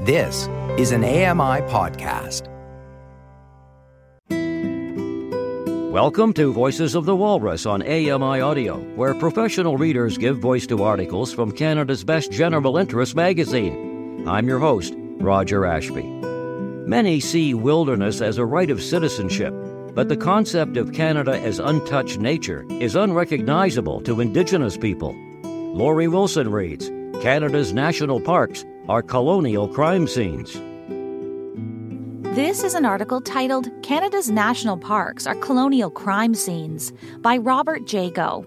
This is an AMI podcast. Welcome to Voices of the Walrus on AMI Audio, where professional readers give voice to articles from Canada's best general interest magazine. I'm your host, Roger Ashby. Many see wilderness as a right of citizenship, but the concept of Canada as untouched nature is unrecognizable to Indigenous people. Laurie Wilson reads, Canada's national parks are colonial crime scenes. This is an article titled Canada's National Parks Are Colonial Crime Scenes by Robert Jago.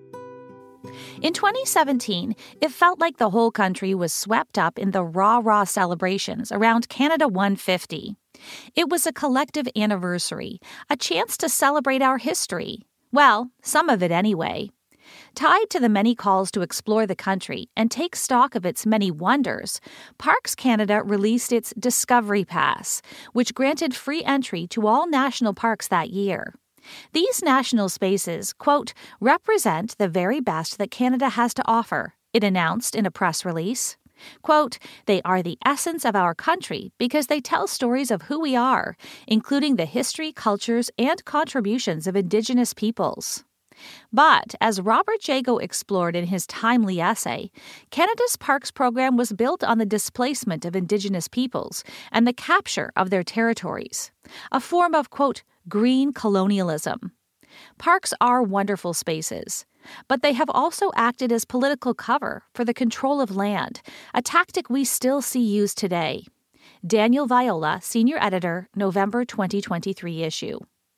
In 2017, it felt like the whole country was swept up in the rah-rah celebrations around Canada 150. It was a collective anniversary, a chance to celebrate our history. Well, some of it anyway. Tied to the many calls to explore the country and take stock of its many wonders, Parks Canada released its Discovery Pass, which granted free entry to all national parks that year. These national spaces, quote, represent the very best that Canada has to offer, it announced in a press release. Quote, they are the essence of our country because they tell stories of who we are, including the history, cultures, and contributions of Indigenous peoples. But, as Robert Jago explored in his timely essay, Canada's Parks program was built on the displacement of Indigenous peoples and the capture of their territories, a form of, quote, green colonialism. Parks are wonderful spaces, but they have also acted as political cover for the control of land, a tactic we still see used today. Daniel Viola, Senior Editor, November 2023 issue.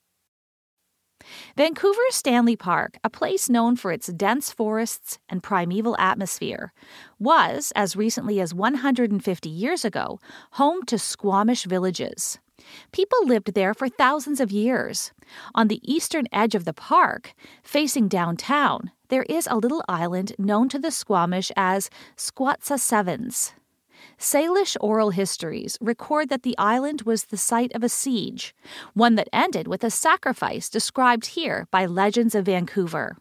Vancouver's Stanley Park, a place known for its dense forests and primeval atmosphere, was, as recently as 150 years ago, home to Squamish villages. People lived there for thousands of years. On the eastern edge of the park, facing downtown, there is a little island known to the Squamish as Squatsa Sevens. Salish oral histories record that the island was the site of a siege, one that ended with a sacrifice described here by Legends of Vancouver.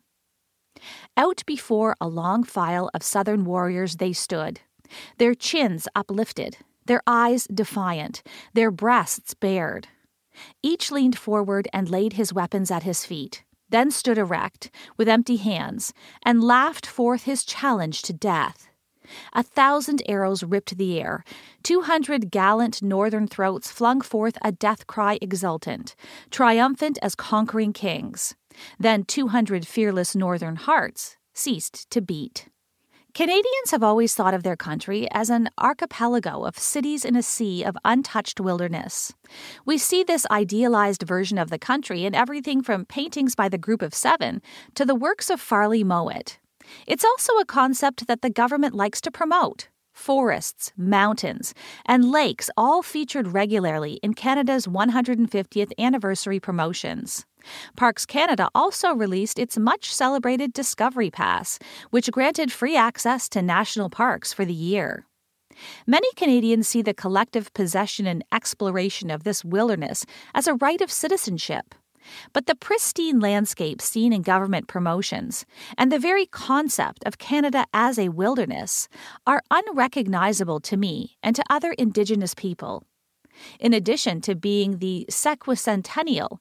Out before a long file of southern warriors they stood, their chins uplifted, their eyes defiant, their breasts bared. Each leaned forward and laid his weapons at his feet, then stood erect, with empty hands, and laughed forth his challenge to death. 1,000 arrows ripped the air. 200 gallant northern throats flung forth a death cry exultant, triumphant as conquering kings. Then 200 fearless northern hearts ceased to beat. Canadians have always thought of their country as an archipelago of cities in a sea of untouched wilderness. We see this idealized version of the country in everything from paintings by the Group of Seven to the works of Farley Mowat. It's also a concept that the government likes to promote. Forests, mountains, and lakes all featured regularly in Canada's 150th anniversary promotions. Parks Canada also released its much-celebrated Discovery Pass, which granted free access to national parks for the year. Many Canadians see the collective possession and exploration of this wilderness as a right of citizenship. But the pristine landscape seen in government promotions and the very concept of Canada as a wilderness are unrecognizable to me and to other Indigenous people. In addition to being the sesquicentennial,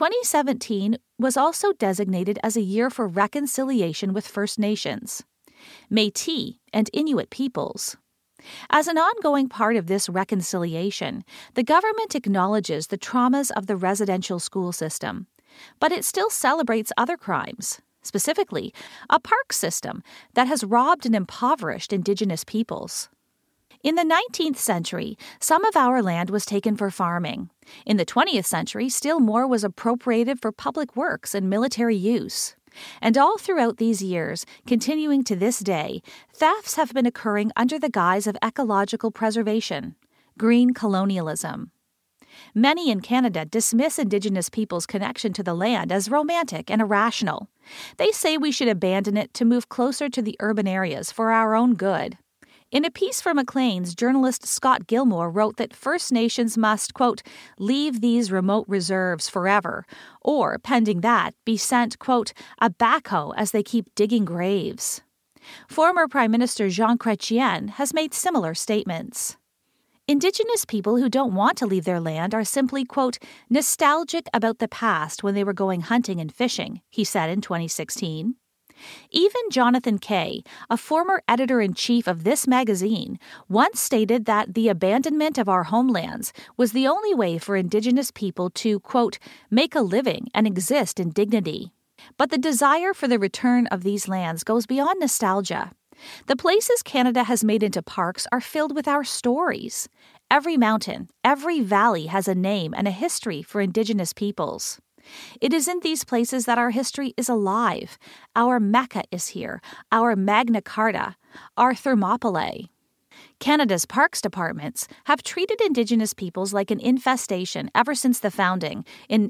2017 was also designated as a year for reconciliation with First Nations, Métis, and Inuit peoples. As an ongoing part of this reconciliation, the government acknowledges the traumas of the residential school system, but it still celebrates other crimes, specifically a park system that has robbed and impoverished Indigenous peoples. In the 19th century, some of our land was taken for farming. In the 20th century, still more was appropriated for public works and military use. And all throughout these years, continuing to this day, thefts have been occurring under the guise of ecological preservation, green colonialism. Many in Canada dismiss Indigenous people's connection to the land as romantic and irrational. They say we should abandon it to move closer to the urban areas for our own good. In a piece for Maclean's, journalist Scott Gilmore wrote that First Nations must, quote, leave these remote reserves forever, or, pending that, be sent, quote, a backhoe as they keep digging graves. Former Prime Minister Jean Chrétien has made similar statements. Indigenous people who don't want to leave their land are simply, quote, nostalgic about the past when they were going hunting and fishing, he said in 2016. Even Jonathan Kay, a former editor-in-chief of this magazine, once stated that the abandonment of our homelands was the only way for Indigenous people to, quote, make a living and exist in dignity. But the desire for the return of these lands goes beyond nostalgia. The places Canada has made into parks are filled with our stories. Every mountain, every valley has a name and a history for Indigenous peoples. It is in these places that our history is alive. Our Mecca is here, our Magna Carta, our Thermopylae. Canada's parks departments have treated Indigenous peoples like an infestation ever since the founding, in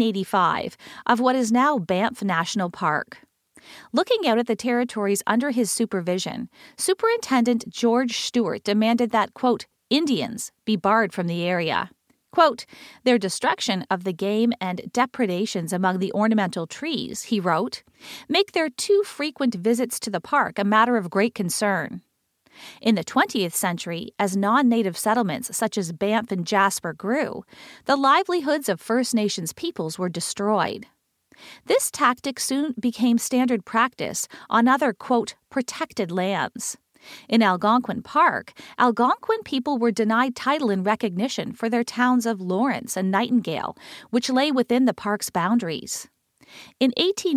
1885, of what is now Banff National Park. Looking out at the territories under his supervision, Superintendent George Stewart demanded that, quote, Indians be barred from the area. Quote, their destruction of the game and depredations among the ornamental trees, he wrote, make their too frequent visits to the park a matter of great concern. In the 20th century, as non-native settlements such as Banff and Jasper grew, the livelihoods of First Nations peoples were destroyed. This tactic soon became standard practice on other, quote, protected lands. In Algonquin Park, Algonquin people were denied title and recognition for their towns of Lawrence and Nightingale, which lay within the park's boundaries. In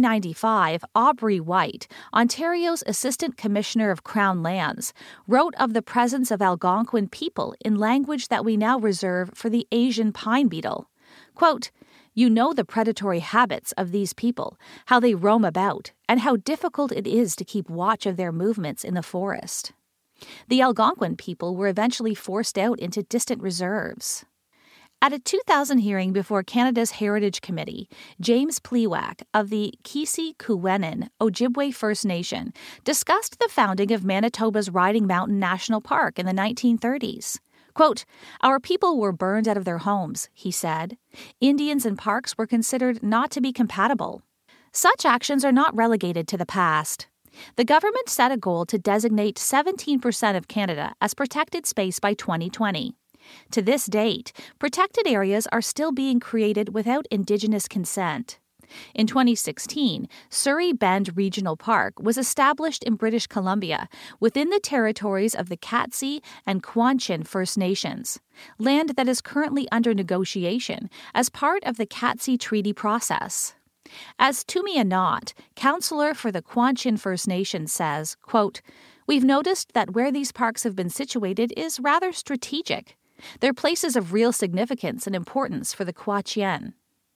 1895, Aubrey White, Ontario's Assistant Commissioner of Crown Lands, wrote of the presence of Algonquin people in language that we now reserve for the Asian pine beetle. Quote, you know the predatory habits of these people, how they roam about, and how difficult it is to keep watch of their movements in the forest. The Algonquin people were eventually forced out into distant reserves. At a 2000 hearing before Canada's Heritage Committee, James Pliwak of the Kisi-Kuwenin Ojibwe First Nation discussed the founding of Manitoba's Riding Mountain National Park in the 1930s. Quote, our people were burned out of their homes, he said. Indians and parks were considered not to be compatible. Such actions are not relegated to the past. The government set a goal to designate 17% of Canada as protected space by 2020. To this date, protected areas are still being created without Indigenous consent. In 2016, Surrey Bend Regional Park was established in British Columbia within the territories of the Katzie and Quanchin First Nations, land that is currently under negotiation as part of the Katzie Treaty process. As Tumia Knott, councillor for the Quanchin First Nation, says, quote, we've noticed that where these parks have been situated is rather strategic. They're places of real significance and importance for the Quachien.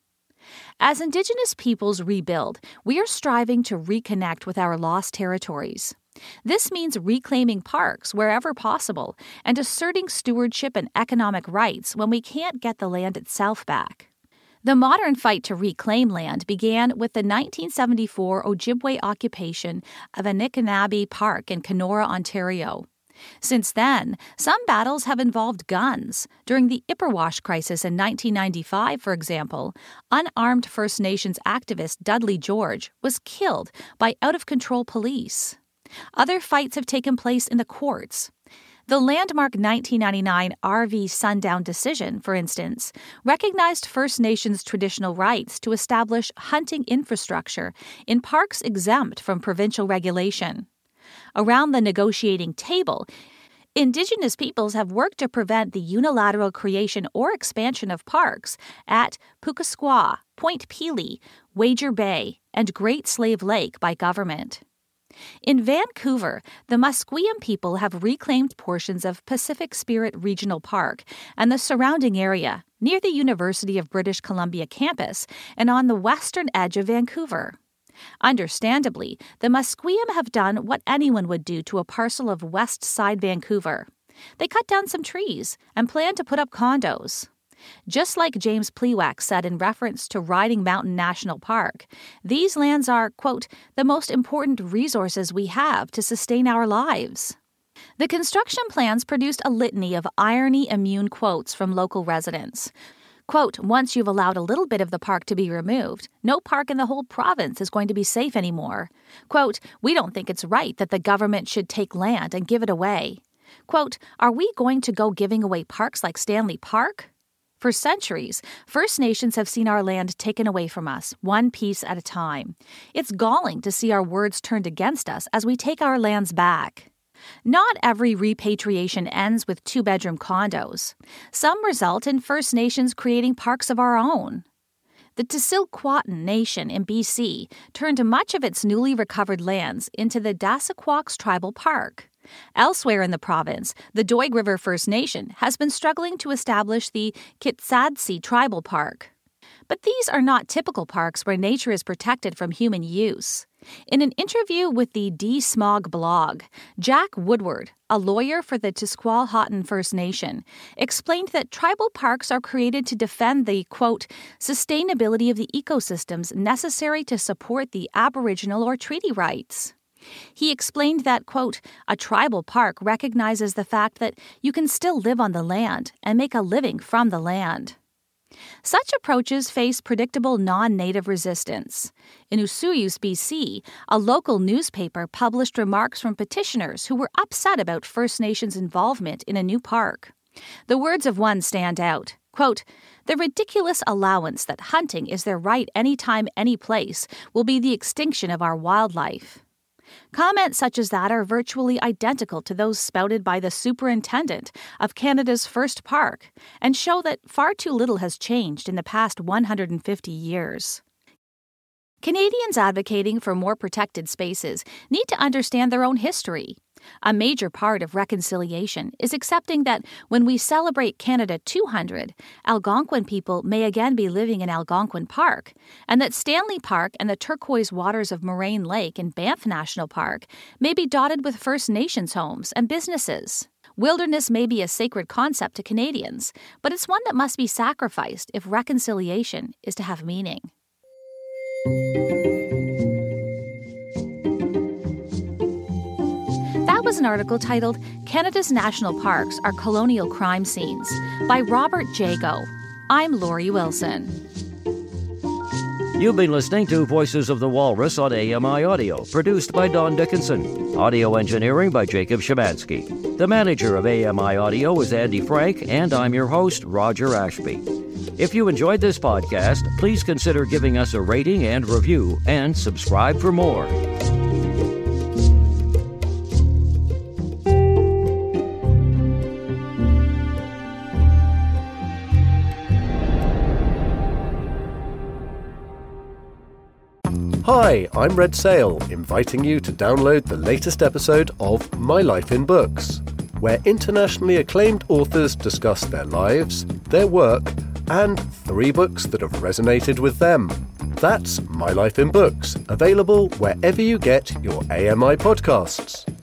As Indigenous peoples rebuild, we are striving to reconnect with our lost territories. This means reclaiming parks wherever possible and asserting stewardship and economic rights when we can't get the land itself back. The modern fight to reclaim land began with the 1974 Ojibwe occupation of Anishinaabe Park in Kenora, Ontario. Since then, some battles have involved guns. During the Ipperwash crisis in 1995, for example, unarmed First Nations activist Dudley George was killed by out-of-control police. Other fights have taken place in the courts. The landmark 1999 RV Sundown decision, for instance, recognized First Nations traditional rights to establish hunting infrastructure in parks exempt from provincial regulation. Around the negotiating table, Indigenous peoples have worked to prevent the unilateral creation or expansion of parks at Pukasqua, Point Pelee, Wager Bay, and Great Slave Lake by government. In Vancouver, the Musqueam people have reclaimed portions of Pacific Spirit Regional Park and the surrounding area, near the University of British Columbia campus and on the western edge of Vancouver. Understandably, the Musqueam have done what anyone would do to a parcel of West Side Vancouver. They cut down some trees and plan to put up condos. Just like James Pliwak said in reference to Riding Mountain National Park, these lands are, quote, the most important resources we have to sustain our lives. The construction plans produced a litany of irony-immune quotes from local residents. Quote, once you've allowed a little bit of the park to be removed, no park in the whole province is going to be safe anymore. Quote, we don't think it's right that the government should take land and give it away. Quote, "Are we going to go giving away parks like Stanley Park?" For centuries, First Nations have seen our land taken away from us, one piece at a time. It's galling to see our words turned against us as we take our lands back. Not every repatriation ends with two-bedroom condos. Some result in First Nations creating parks of our own. The Tsilhqot'in Nation in BC turned much of its newly recovered lands into the Dassaquox Tribal Park. Elsewhere in the province, the Doig River First Nation has been struggling to establish the Kitsatsi Tribal Park. But these are not typical parks where nature is protected from human use. In an interview with the DeSmog blog, Jack Woodward, a lawyer for the Tsilhqot'in First Nation, explained that tribal parks are created to defend the, quote, "sustainability of the ecosystems necessary to support the Aboriginal or treaty rights." He explained that, quote, "a tribal park recognizes the fact that you can still live on the land and make a living from the land." Such approaches face predictable non-native resistance. In Usuyus, BC, a local newspaper published remarks from petitioners who were upset about First Nations involvement in a new park. The words of one stand out, quote, "The ridiculous allowance that hunting is their right anytime, any place will be the extinction of our wildlife." Comments such as that are virtually identical to those spouted by the superintendent of Canada's first park and show that far too little has changed in the past 150 years. Canadians advocating for more protected spaces need to understand their own history. A major part of reconciliation is accepting that when we celebrate Canada 200, Algonquin people may again be living in Algonquin Park, and that Stanley Park and the turquoise waters of Moraine Lake in Banff National Park may be dotted with First Nations homes and businesses. Wilderness may be a sacred concept to Canadians, but it's one that must be sacrificed if reconciliation is to have meaning. That was an article titled "Canada's National Parks Are Colonial Crime Scenes" by Robert Jago. I'm Lori Wilson. You've been listening to Voices of the Walrus on AMI Audio, produced by Don Dickinson. Audio engineering by Jacob Szymanski. The manager of AMI Audio is Andy Frank, and I'm your host, Roger Ashby. If you enjoyed this podcast, please consider giving us a rating and review, and subscribe for more. Hi, I'm Red Sail, inviting you to download the latest episode of My Life in Books, where internationally acclaimed authors discuss their lives, their work, and 3 books that have resonated with them. That's My Life in Books, available wherever you get your AMI podcasts.